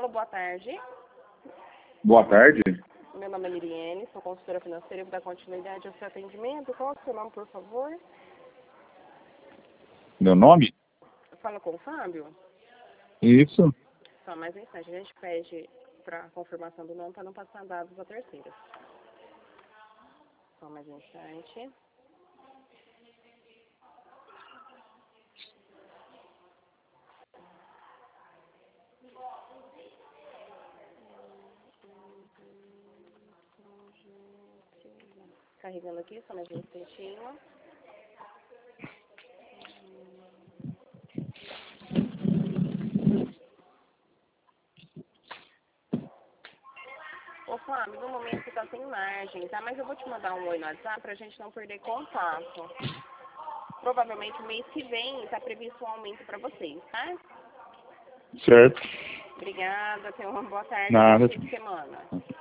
Alô, boa tarde. Boa tarde. Meu nome é Miriene, sou consultora financeira e vou dar continuidade ao seu atendimento. Qual é o seu nome, por favor? Meu nome? Fala com o Fábio. Isso. Só mais um instante, a gente pede para confirmação do nome para não passar dados a terceiros. Só mais um instante. Carregando aqui, só mais um instantinho. Ô, Fábio, no momento você tá sem margem, tá? Mas eu vou te mandar um oi no WhatsApp pra gente não perder contato. Provavelmente o mês que vem tá previsto um aumento pra vocês, tá? Certo. Obrigada, tenha uma boa tarde e Nada. bom fim de semana.